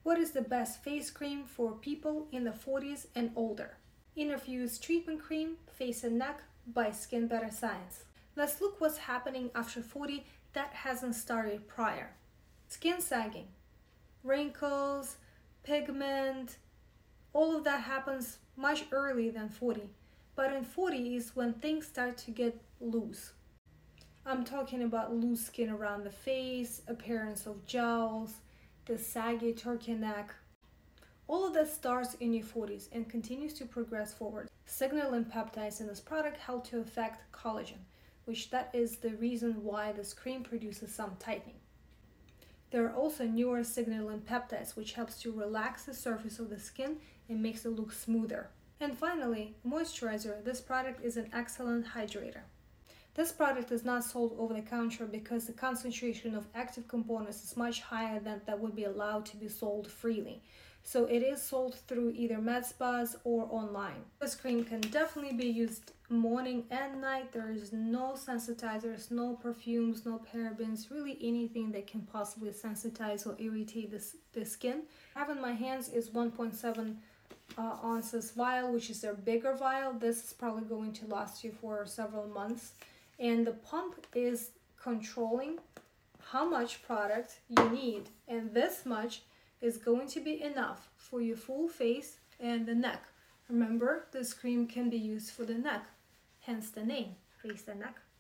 What is the best face cream for people in the 40s and older? Interviews Treatment Cream, Face and Neck by Skin Better Science. Let's look what's happening after 40 that hasn't started prior. Skin sagging, wrinkles, pigment, all of that happens much earlier than 40. But in 40 is when things start to get loose. I'm talking about loose skin around the face, appearance of jowls, the saggy turkey neck. All of that starts in your 40s and continues to progress forward. Signaling peptides in this product help to affect collagen, which that is the reason why this cream produces some tightening. There are also newer signaling peptides which helps to relax the surface of the skin and makes it look smoother. And finally, moisturizer. This product is an excellent hydrator. This product is not sold over the counter because the concentration of active components is much higher than that would be allowed to be sold freely. So it is sold through either med spas or online. This cream can definitely be used morning and night. There is no sensitizers, no perfumes, no parabens, really anything that can possibly sensitize or irritate the skin. I have in my hands is 1.7 ounces vial, which is their bigger vial. This is probably going to last you for several months. And the pump is controlling how much product you need, and this much is going to be enough for your full face and the neck. Remember, this cream can be used for the neck, hence the name, Face and Neck.